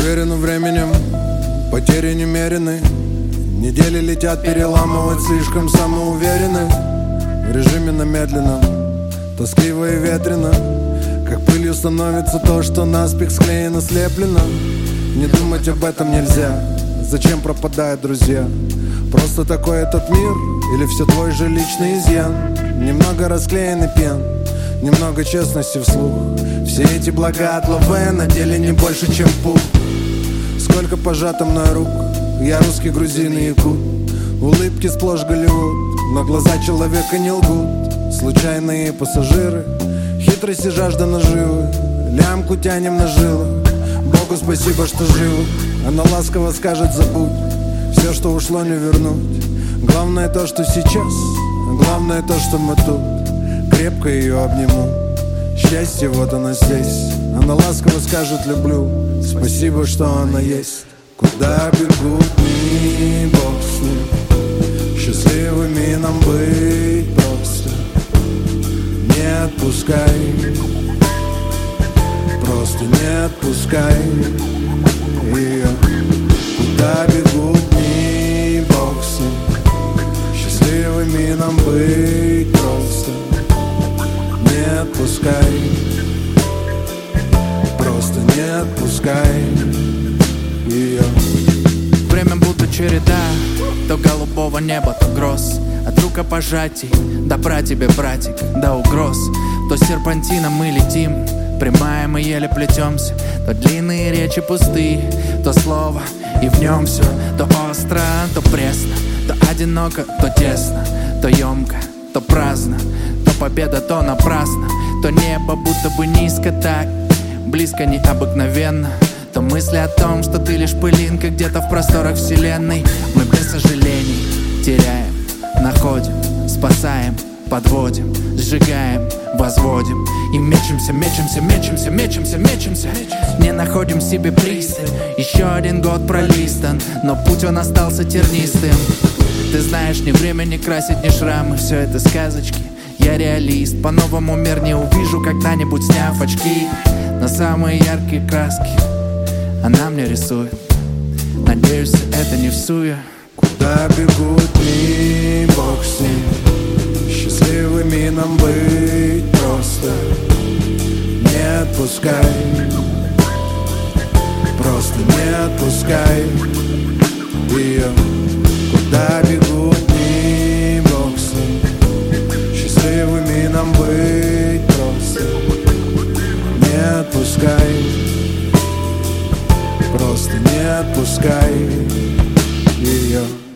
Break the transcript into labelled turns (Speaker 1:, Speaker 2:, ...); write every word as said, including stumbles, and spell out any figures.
Speaker 1: Проверено временем, потери немерены. Недели летят, переламывать слишком самоуверены. В режиме на медленном, тоскливо и ветрено. Как пылью становится то, что наспех склеено, слеплено. Не думать об этом нельзя. Зачем пропадают друзья? Просто такой этот мир? Или все твой же личный изъян? Немного расклеенный пен, немного честности вслух. Все эти блага от лаве на деле не больше, чем пух. Сколько пожато мной рук, я русский, грузин и якут. Улыбки сплошь Голливуд, но глаза человека не лгут. Случайные пассажиры, хитрость и жажда наживы. Лямку тянем на жилах, Богу спасибо, что живы. Она ласково скажет: забудь, все, что ушло, не вернуть. Главное то, что сейчас, главное то, что мы тут. Крепко ее обниму, счастье вот оно здесь. Она ласково скажет: люблю, спасибо, что она есть. Куда бегут дни, Бог с ним. Счастливыми нам быть просто. Не отпускай, просто не отпускай ее. Куда бегут дни, Бог с ним. Счастливыми нам быть просто. Не отпускай, просто не отпускай ее.
Speaker 2: Время будто череда, то голубого неба, то гроз. От рукопожатий, добра тебе, братик, до угроз. То серпантином мы летим, прямая мы еле плетемся. То длинные речи пустые, то слово и в нем все. То остро, то пресно, то одиноко, то тесно. То емко, то праздно, то победа, то напрасно. То небо будто бы низко так, близко необыкновенно. То мысли о том, что ты лишь пылинка где-то в просторах вселенной. Мы без сожалений теряем, находим, спасаем, подводим, сжигаем, возводим. И мечемся, мечемся, мечемся, мечемся, мечемся. Не находим себе пристань. Еще один год пролистан, но путь он остался тернистым. Ты знаешь, ни время не красит, ни шрамы. Все это сказочки, я реалист. По-новому мир не увижу, когда-нибудь сняв очки. Но самые яркие краски она мне рисует. Надеюсь, это не всуе.
Speaker 1: Куда бегут дни, Бог с ним. Счастливыми нам быть просто. Не отпускай, просто не отпускай ее. Куда бегут дни, Бог с ним. Счастливыми нам быть просто. Не отпускай, просто не отпускай ее.